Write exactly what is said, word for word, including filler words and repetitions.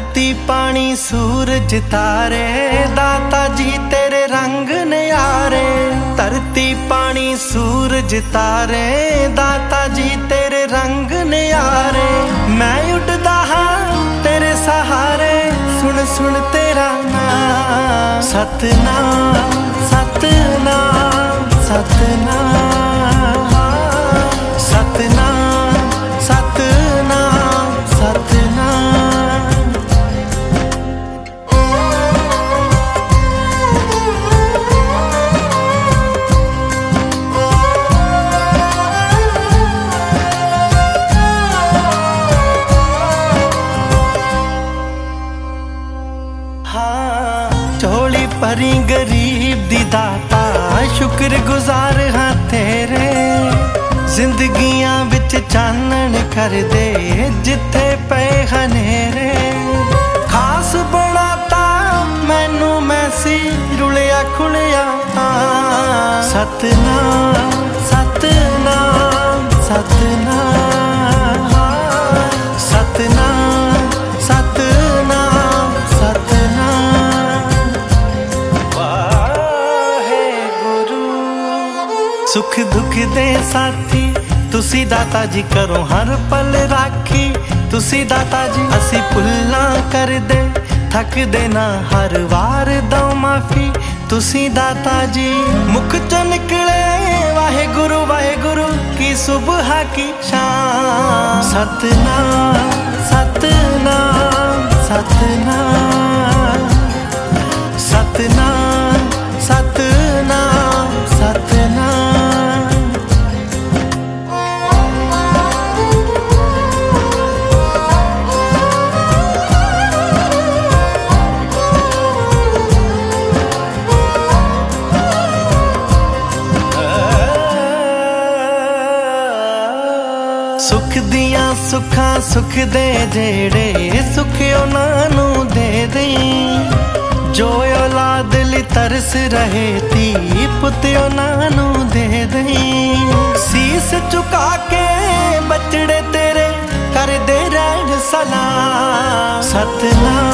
धरती पानी सूरज तारे दाता जी तेरे रंग न्यारे। धरती पानी सूरज तारे दाता जी तेरे रंग न्यारे। मैं उड़दा हाँ तेरे सहारे सुन सुन तेरा नाम। सतनाम सतनाम सतनाम सतनाम सतनाम सतनाम। हाँ झोली भरी गरीब दी दाता शुक्र गुजार हाँ तेरे। जिंदगियां विच चानण कर दे जिथे पे हनेरे। खास बनाता मैनू मैसी रुलिया खुलिया। सतनाम सतनाम सतनाम सतनाम सतनाम सतनाम। वाहे गुरु सुख दुख दे साथी तुसी दाता जी करो हर पल राखी। तुसी दाता जी असी भुल्लां कर दे थक देना हर वार दो माफी। तुसी दाता जी मुख चो निकले वाहे गुरु वाहे गुरु की सुबह की शाम। सतनाम सतनाम सतनाम सतनाम सतनाम सतनाम। सुख दियां सुखां सुख दे जेड़े सुख उन्हां नू दे दई। जो औलाद लई तरस रहे धी पुत उन्हां नू दे दई। सीस झुका के बचड़े तेरे कर दे रहन सलाम। सतनाम